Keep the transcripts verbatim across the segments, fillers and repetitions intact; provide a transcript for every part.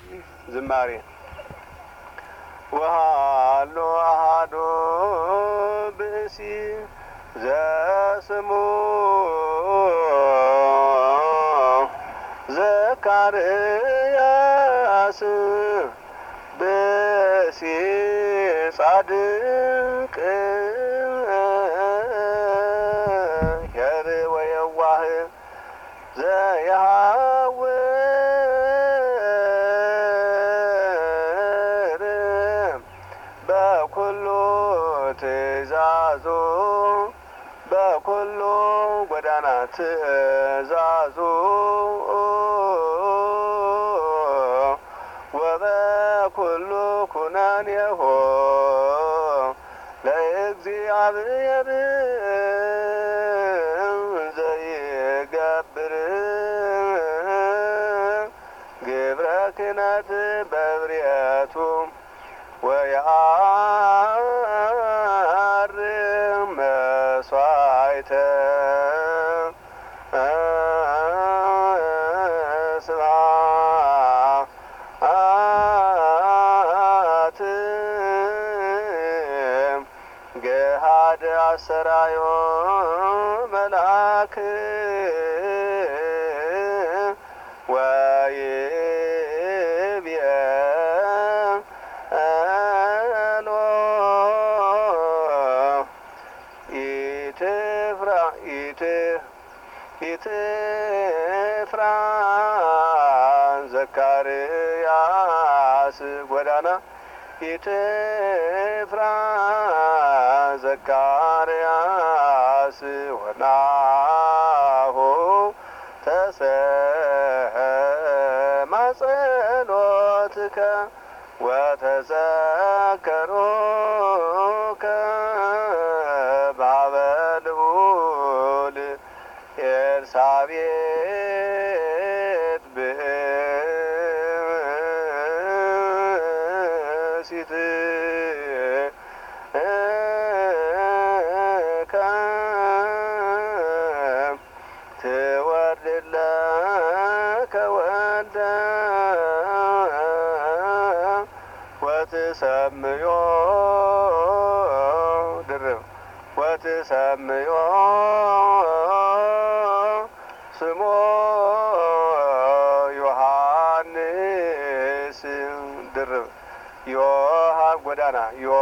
ዝማሬ ወሃሎ አሐዱ ብእሲ ዘስሙ ዘካርያስ ብእሲ ጻድቅ ኄር ወየዋህ ዘየሐውር በኩሉ ትእዛዙ በኩሉ ጎዳና ትእዛዙ ወበኩሉ ኩነኔሁ ለእግዚአብሔር ዘይገብር ግብረ ክህነት በብርየቱ ወየዐርም መሥዋዕተ ስብሐት ገሃድ አሰራዮ መልአክ ወይቤሎ ኢትፍራ ኢትፍራ ዘካርያስ ጎዳና ኢትፍራ ዘካርያስ ወናሁ ተሰማ ጸሎትከ ወተዘከሮከ በኀበ ልዑል ኤልሳቤጥ ብእሲት ትወልድለከ ወልደ ወትሰምዮ ድርብ ወትሰምዮ ስሞ ዮሐንስ ድርብ ዮሐ ጎዳና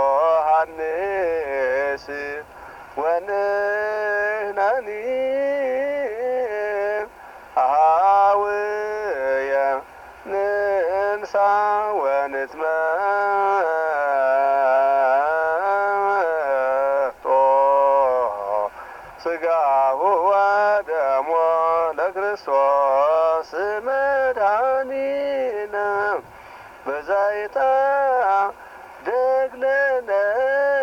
ዮሐንስ ወንሕነኒ አኀውየ ንንሣ ወንትመጦ ሥጋሁ ወደሞ ለክርስቶስ መድኃኒነ በዛይታ ደግለነ